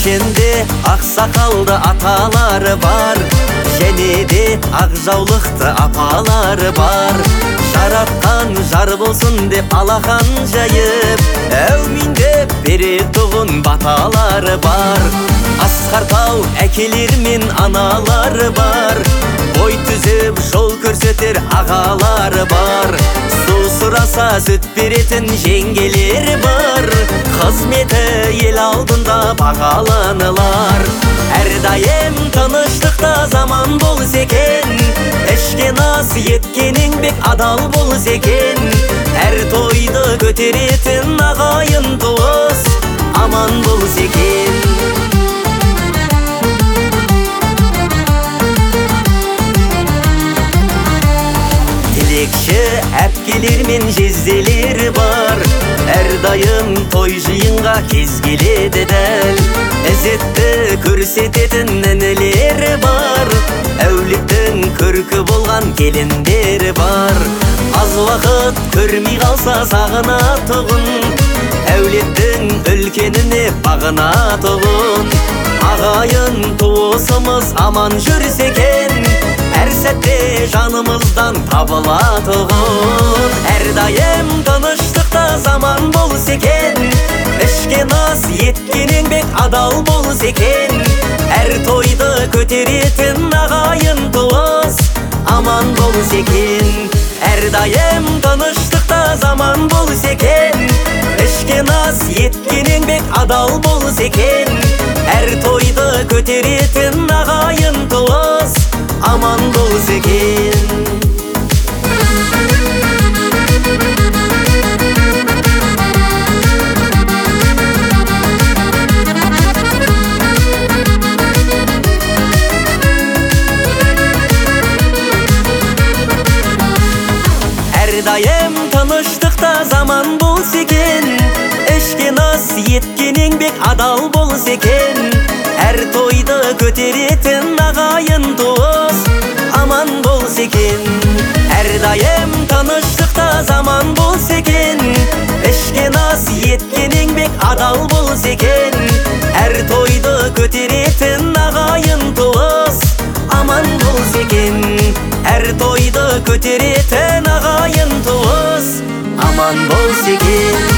ишенде аксакалды аталары бар, және де ак жаулықты апалары бар. Жараткан жар болсын деп алахан жайып, әумин деп беретұғын баталары бар. Асқар тау әкелер мен аналары бар, ой түзеп жол көрсетер ағалары бар. Су сұраса сүт беретін жеңгелері бар, қызметі ел алдында бағаланылар. Әрдайым тыныштықта заман болыс екен, ішкен ас еткен еңбек адал болыс екен. Әр тойды көтеретін ағайын туыс аман болыс екен. Тілекші әпкелер мен жезделері бар, әрдайым той жиынға кез келеді дәл. Ізетті көрсететін інілері бар, әулеттің көркі болған келіндері бар. Аз уақыт көрмей қалса сағынатұғын, әулеттің үлкеніне бағынатұғын. Ағайын туысымыз аман жүрсекен, әр сәтте жанымыздан табылатұғын. Әрдайым тыныштықта заман болыс екен, ішкен ас еткен еңбек адал болыс екен. Әр тойды көтеретін ағайын туыс аман болыс екен. Әрдайым тыныштықта заман болыс екен, ішкен ас еткен еңбек адал болыс екен. Әр тойды көтеретін ағайын туыс аман болыс екен. Әрдайым тыныштықта заман болыс екен, ішкен ас еткен еңбек адал болыс екен. Әр тойды көтеретін ағайын туыс аман болыс екен. Әрдайым тыныштықта заман болыс екен, ішкен ас еткен еңбек адал болыс екен. Әр тойды көтеретін ағайын туыс аман болыс екен. Әр тойды көтеретін ағайын туыс аман болыс екен.